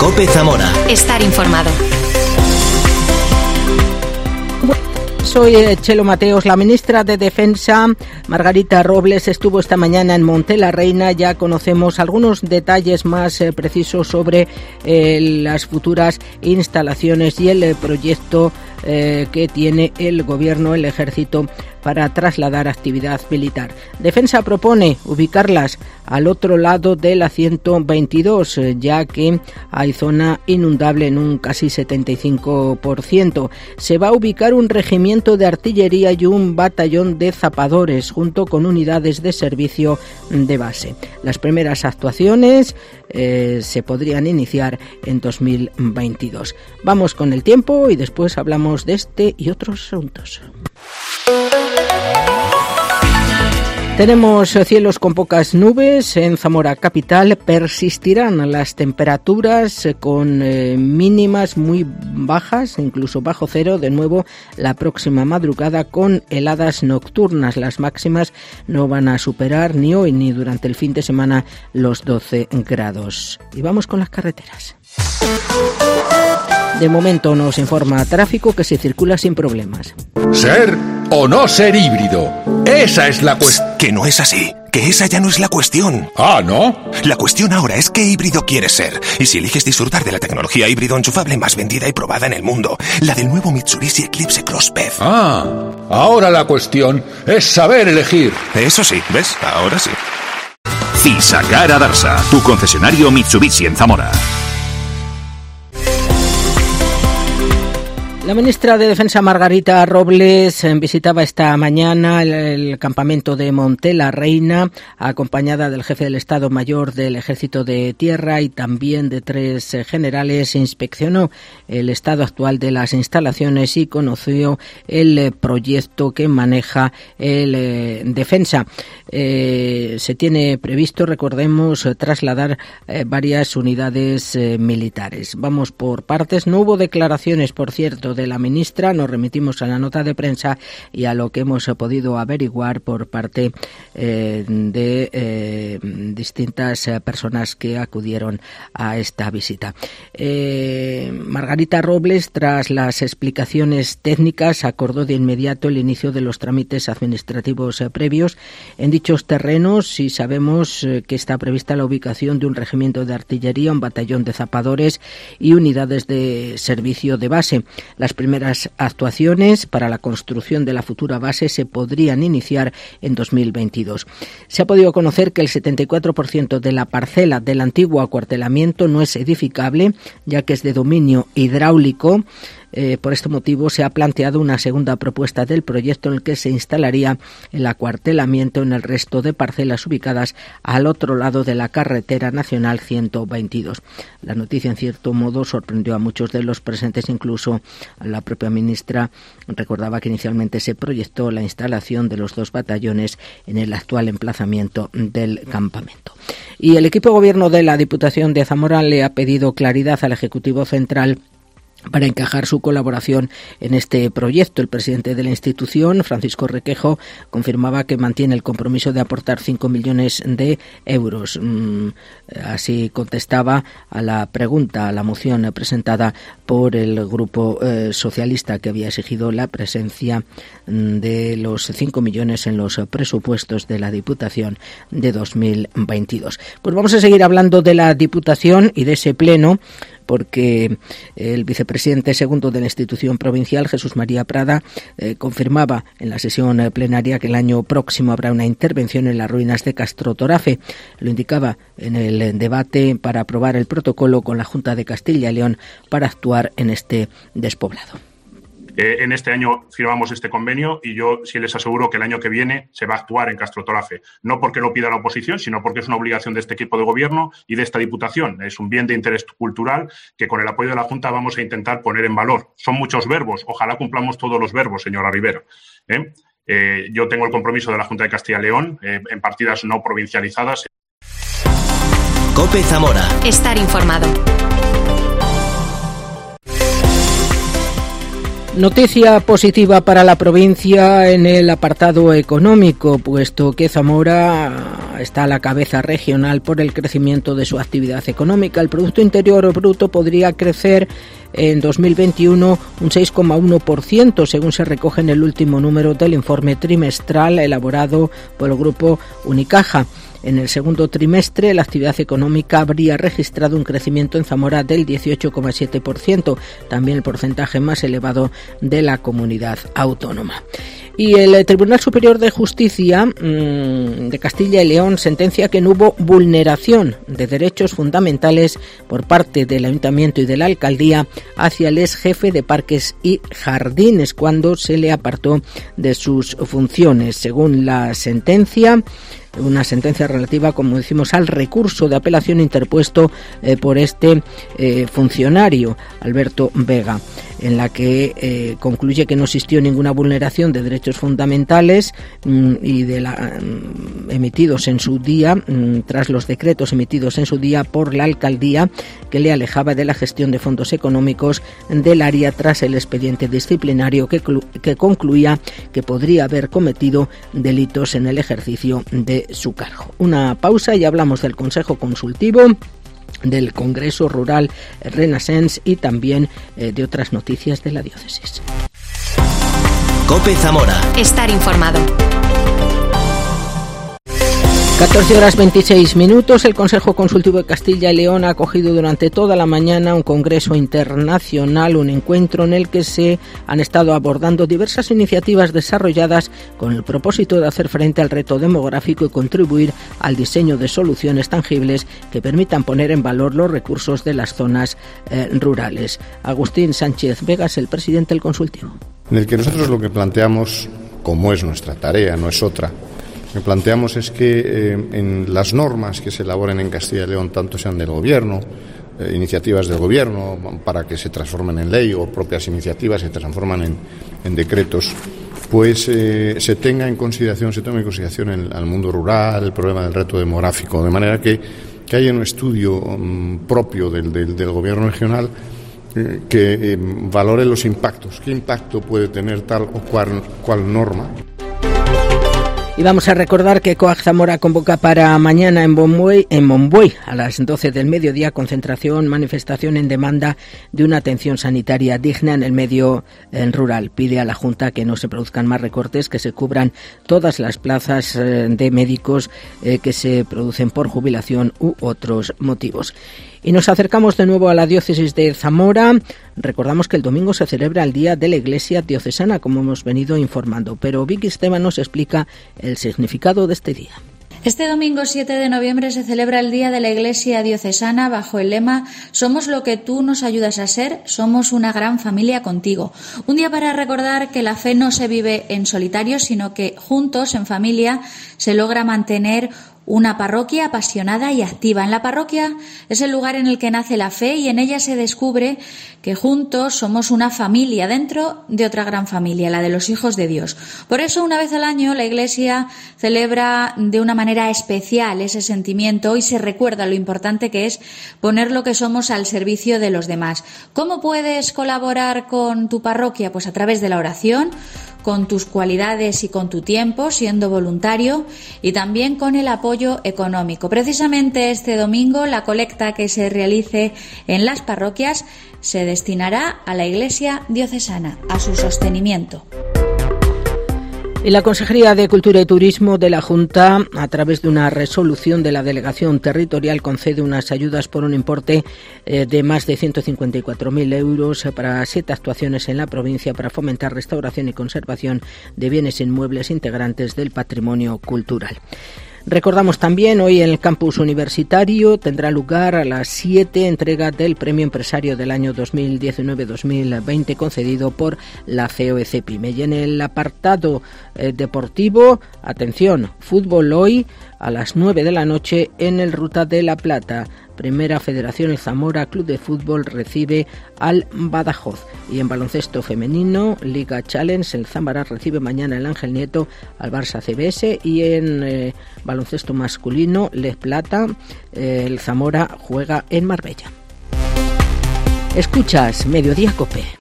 COPE Zamora. Estar informado. Soy Chelo Mateos. La ministra de Defensa, Margarita Robles, estuvo esta mañana en Monte la Reina. Ya conocemos algunos detalles más precisos sobre las futuras instalaciones y el proyecto que tiene el Gobierno, el Ejército, para trasladar actividad militar. Defensa propone ubicarlas al otro lado de la 122, ya que hay zona inundable en un casi 75%. Se va a ubicar un regimiento de artillería y un batallón de zapadores, junto con unidades de servicio de base. Las primeras actuaciones se podrían iniciar en 2022. Vamos con el tiempo y después hablamos de este y otros asuntos. Tenemos cielos con pocas nubes en Zamora capital. Persistirán las temperaturas con mínimas muy bajas, incluso bajo cero, de nuevo la próxima madrugada, con heladas nocturnas. Las máximas no van a superar ni hoy ni durante el fin de semana los 12 grados. Y vamos con las carreteras. De momento nos informa Tráfico que se circula sin problemas. ¿Ser o no ser híbrido? Esa es la cuestión. Que no es así, que esa ya no es la cuestión. Ah, ¿no? La cuestión ahora es qué híbrido quieres ser. Y si eliges disfrutar de la tecnología híbrido enchufable más vendida y probada en el mundo, la del nuevo Mitsubishi Eclipse Cross PHEV. Ah, ahora la cuestión es saber elegir. Eso sí, ¿ves? Ahora sí. Fisacar Adarsa, tu concesionario Mitsubishi en Zamora. La ministra de Defensa, Margarita Robles, visitaba esta mañana el campamento de Monte la Reina, acompañada del jefe del Estado Mayor del Ejército de Tierra y también de 3 generales. Inspeccionó el estado actual de las instalaciones y conoció el proyecto que maneja el Defensa. Se tiene previsto, recordemos, trasladar varias unidades militares. Vamos por partes. No hubo declaraciones, por cierto, de la ministra. Nos remitimos a la nota de prensa y a lo que hemos podido averiguar por parte de distintas personas que acudieron a esta visita. Margarita Robles, tras las explicaciones técnicas, acordó de inmediato el inicio de los trámites administrativos previos en dichos terrenos, y sabemos que está prevista la ubicación de un regimiento de artillería, un batallón de zapadores y unidades de servicio de base. Las primeras actuaciones para la construcción de la futura base se podrían iniciar en 2022. Se ha podido conocer que el 74% de la parcela del antiguo acuartelamiento no es edificable, ya que es de dominio hidráulico. Por este motivo se ha planteado una segunda propuesta del proyecto en el que se instalaría el acuartelamiento en el resto de parcelas ubicadas al otro lado de la carretera nacional 122. La noticia, en cierto modo, sorprendió a muchos de los presentes, incluso a la propia ministra. Recordaba que inicialmente se proyectó la instalación de los 2 batallones en el actual emplazamiento del campamento. Y el equipo de gobierno de la Diputación de Zamora le ha pedido claridad al Ejecutivo Central para encajar su colaboración en este proyecto. El presidente de la institución, Francisco Requejo, confirmaba que mantiene el compromiso de aportar 5 millones de euros. Así contestaba a la pregunta, a la moción presentada por el Grupo Socialista, que había exigido la presencia de los 5 millones en los presupuestos de la Diputación de 2022. Pues vamos a seguir hablando de la Diputación y de ese pleno, porque el vicepresidente segundo de la institución provincial, Jesús María Prada, confirmaba en la sesión plenaria que el año próximo habrá una intervención en las ruinas de Castrotorafe. Lo indicaba en el debate para aprobar el protocolo con la Junta de Castilla y León para actuar en este despoblado. En este año firmamos este convenio y yo sí les aseguro que el año que viene se va a actuar en Castrotorafe. No porque lo pida la oposición, sino porque es una obligación de este equipo de gobierno y de esta Diputación. Es un bien de interés cultural que con el apoyo de la Junta vamos a intentar poner en valor. Son muchos verbos. Ojalá cumplamos todos los verbos, señora Rivera. Yo tengo el compromiso de la Junta de Castilla y León en partidas no provincializadas. COPE Zamora. Estar informado. Noticia positiva para la provincia en el apartado económico, puesto que Zamora está a la cabeza regional por el crecimiento de su actividad económica. El Producto Interior Bruto podría crecer en 2021 un 6,1%, según se recoge en el último número del informe trimestral elaborado por el Grupo Unicaja. En el segundo trimestre, la actividad económica habría registrado un crecimiento en Zamora del 18,7%, también el porcentaje más elevado de la comunidad autónoma. Y el Tribunal Superior de Justicia de Castilla y León sentencia que no hubo vulneración de derechos fundamentales por parte del Ayuntamiento y de la Alcaldía hacia el ex jefe de Parques y Jardines cuando se le apartó de sus funciones. Según la sentencia, una sentencia relativa, como decimos, al recurso de apelación interpuesto por este funcionario, Alberto Vega, en la que concluye que no existió ninguna vulneración de derechos fundamentales y emitidos en su día, tras los decretos emitidos en su día por la Alcaldía, que le alejaba de la gestión de fondos económicos del área tras el expediente disciplinario que concluía que podría haber cometido delitos en el ejercicio de su cargo. Una pausa y hablamos del Consejo Consultivo, del Congreso Rural Renaissance y también de otras noticias de la diócesis. COPE Zamora. Estar informado. 14:26. El Consejo Consultivo de Castilla y León ha acogido durante toda la mañana un congreso internacional, un encuentro en el que se han estado abordando diversas iniciativas desarrolladas con el propósito de hacer frente al reto demográfico y contribuir al diseño de soluciones tangibles que permitan poner en valor los recursos de las zonas rurales. Agustín Sánchez Vega es el presidente del consultivo. En el que nosotros lo que planteamos, como es nuestra tarea, no es otra, lo que planteamos es que en las normas que se elaboren en Castilla y León, tanto sean del Gobierno, iniciativas del Gobierno para que se transformen en ley o propias iniciativas se transforman en decretos, pues se tenga en consideración al mundo rural, el problema del reto demográfico, de manera que haya un estudio propio del Gobierno regional que valore los impactos. ¿Qué impacto puede tener tal o cual norma? Y vamos a recordar que COAG Zamora convoca para mañana en Monbuey a las 12 del mediodía manifestación en demanda de una atención sanitaria digna en el medio rural. Pide a la Junta que no se produzcan más recortes, que se cubran todas las plazas de médicos que se producen por jubilación u otros motivos. Y nos acercamos de nuevo a la diócesis de Zamora. Recordamos que el domingo se celebra el Día de la Iglesia Diocesana, como hemos venido informando, pero Vicky Esteban nos explica el significado de este día. Este domingo 7 de noviembre se celebra el Día de la Iglesia Diocesana bajo el lema «Somos lo que tú nos ayudas a ser, somos una gran familia contigo». Un día para recordar que la fe no se vive en solitario, sino que juntos, en familia, se logra mantener una parroquia apasionada y activa. En la parroquia es el lugar en el que nace la fe y en ella se descubre que juntos somos una familia dentro de otra gran familia, la de los hijos de Dios. Por eso, una vez al año, la Iglesia celebra de una manera especial ese sentimiento y se recuerda lo importante que es poner lo que somos al servicio de los demás. ¿Cómo puedes colaborar con tu parroquia? Pues a través de la oración, con tus cualidades y con tu tiempo, siendo voluntario, y también con el apoyo económico. Precisamente este domingo, la colecta que se realice en las parroquias se destinará a la Iglesia Diocesana, a su sostenimiento. Y la Consejería de Cultura y Turismo de la Junta, a través de una resolución de la Delegación Territorial, concede unas ayudas por un importe de más de 154.000 euros para 7 actuaciones en la provincia para fomentar restauración y conservación de bienes inmuebles integrantes del patrimonio cultural. Recordamos también, hoy en el campus universitario tendrá lugar a las 7 entrega del Premio Empresario del año 2019-2020 concedido por la COECEPIME. Y en el apartado deportivo, atención, fútbol hoy a las 9 de la noche en el Ruta de la Plata. Primera Federación, el Zamora Club de Fútbol recibe al Badajoz. Y en baloncesto femenino, Liga Challenge, el Zamora recibe mañana el Ángel Nieto al Barça CBS. Y en baloncesto masculino, Les Plata, el Zamora juega en Marbella. Escuchas Mediodía COPE.